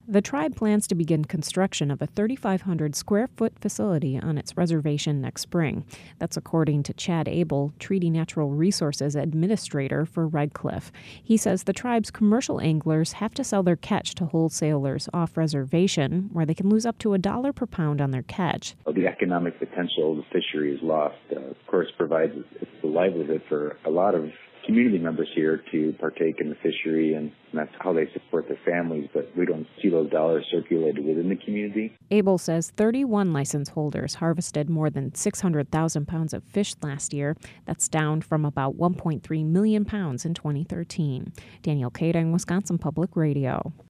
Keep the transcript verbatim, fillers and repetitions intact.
The tribe plans to begin construction of a thirty-five hundred square foot facility on its reservation next spring. That's according to Chad Abel, Treaty Natural Resources Administrator for Red Cliff. He says the tribe's commercial anglers have to sell their catch to wholesalers off reservation, where they can lose up to a dollar per pound on their catch. The economic potential of the fishery is lost. Uh, of course, provides a livelihood for a lot of community members here to partake in the fishery, and that's how they support their families, but we don't see those dollars circulated within the community. Abel says thirty-one license holders harvested more than six hundred thousand pounds of fish last year. That's down from about one point three million pounds in twenty thirteen. Danielle Kading, Wisconsin Public Radio.